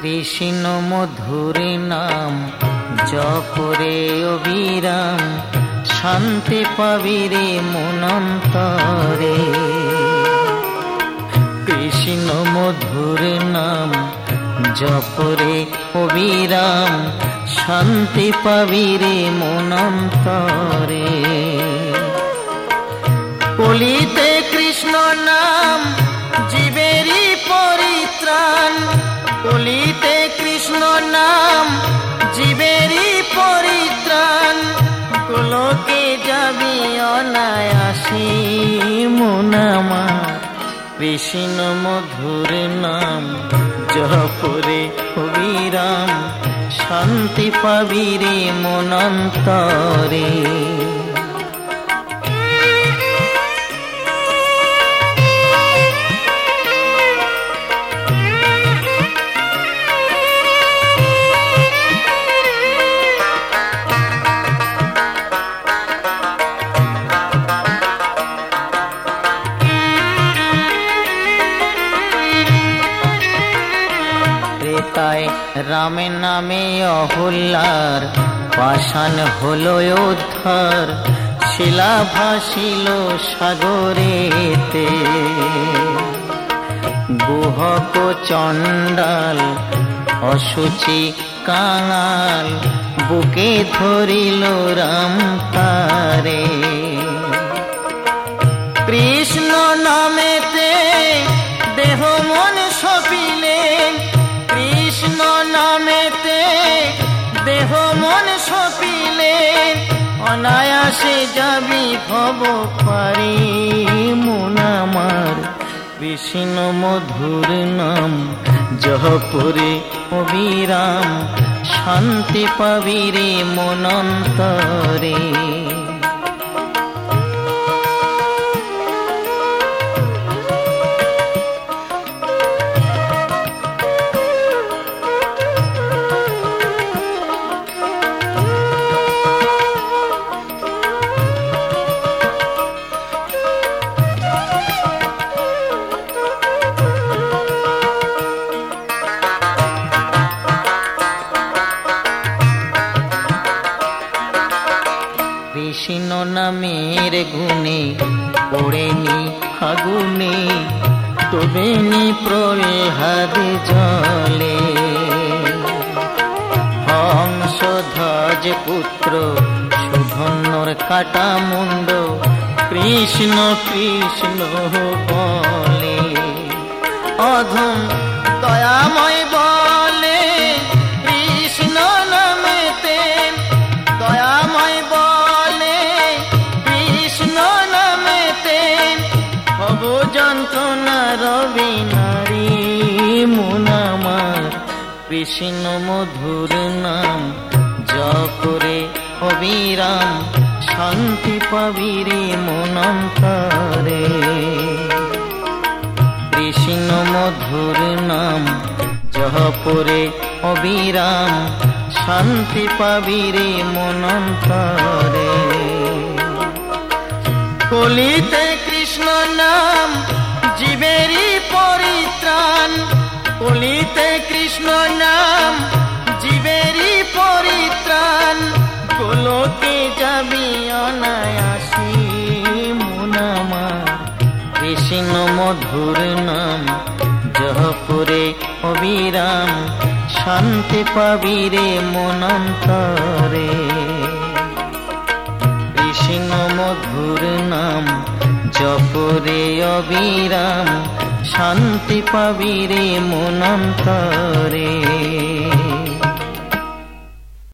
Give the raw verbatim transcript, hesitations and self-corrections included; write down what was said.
কৃষ্ণ মধুর নাম জপরে অবিরাম, শান্তি পাবি রে মনন্তরে। কৃষ্ণ মধুর নাম জপরে অবিরাম, শান্তি পাবি রে মনন্তরে। কলিতে কৃষ্ণ নাম জীবেরই পরিত্রাণ, কলিতে কৃষ্ণ নাম জীবেরই পরিত্রাণ। গোলকে যাবি অনায়াসে মন আমার, কৃষ্ণ মধুর নাম জপরে অবিরাম, শান্তি পাবি রে মনন্তরে। তাই রামের নামে অহল্যার পাষাণ হলো উদ্ধার, শিলা ভাসিল সাগরেতে। গুহক চণ্ডাল অসুচি কাঙাল, বুকে ধরিল রাম তারে। কৃষ্ণ নামেতে দেহ মন সপিলেন, কৃষ্ণ নামেতে দেহ মন সপিলেন। অনায়াসে যাবি ভব পারে মন আমার, কৃষ্ণ মধুর নাম জপরে অবিরাম, শান্তি পাবি রে মনন্তরে। কৃষ্ণ নামের গুণে পড়েনি আগুনে, তবেনি প্রহ্লাদ জলে। হংসধ্বজ পুত্র সুধন্বর কাটা মুন্ড, কৃষ্ণ কৃষ্ণ বলে। অধম দয়াময় বলে কৃষ্ণ নামেতে, দয়াময় বলে কৃষ্ণ নামেতে। ভব যন্ত্রণা রবি নারী মন আমার, কৃষ্ণ মধুর নাম জপরে অবিরাম, শান্তি পাবি রে মনন্তরে। কৃষ্ণ মধুর নাম জপরে অবিরাম, শান্তি পাবি রে মনন্তরে। কলিতে কৃষ্ণ নাম জীবেরই পরিত্রাণ, কলিতে কৃষ্ণ নাম জীবেরই পরিত্রাণ। গোলকে যাবি অনায়াসে মন আমার, কৃষ্ণ মধুর নাম জপরে অবিরাম, শান্তি পাবি রে মনন্তরে। কৃষ্ণ মধুর নাম জপরে অবিরাম, শান্তি পাবি রে মনন্তরে।